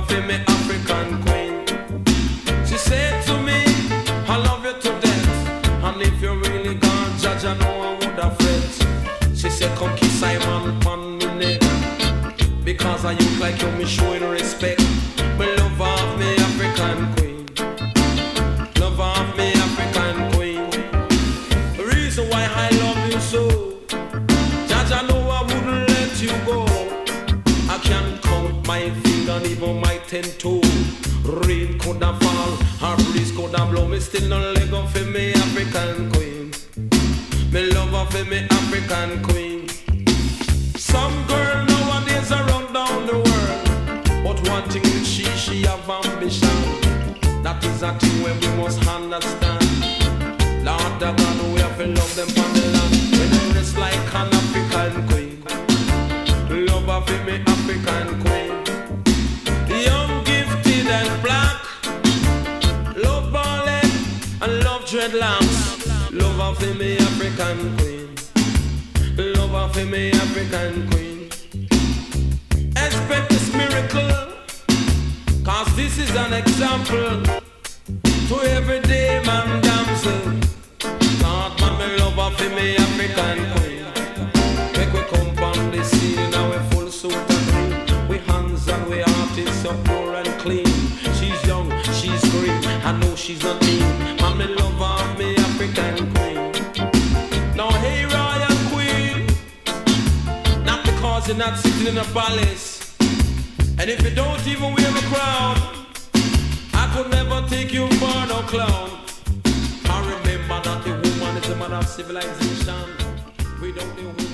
for me African queen. She said to me, I love you to death, and if you really gone judge, I know I would have fret. She said, come kiss Simon on me neck, because I look like you me showing respect. Me love of me African queen, love of me African queen. The reason why I love you so, judge, I know I wouldn't let you go. I can't count my finger and even my 10 toe. Rain could have fall, or breeze could have blow. Me still no leg up for me African queen. Me love her for me African queen. Some girl nowadays are run down the world, but one thing with she have ambition. That is a thing when we must understand. Lord the God, we have to love them from the land. When they dress like an African queen, love her for me African queen. Young, gifted and black, love ballad and love dreadlocks. Love her for me African queen, love her for me African queen. Expect this miracle, cause this is an example to everyday man damsel. God man, me love her for me African queen. Make we come on the scene now we full suit and green. We hands and we heart is so pure and clean. She's young, she's green, I know she's not mean. Man, me love her, me African queen. Now hey royal queen, not because you're not sitting in a palace, and if you don't even wear a crown, I could never take you for no clown. I remember that the woman is the mother of civilization. Without the woman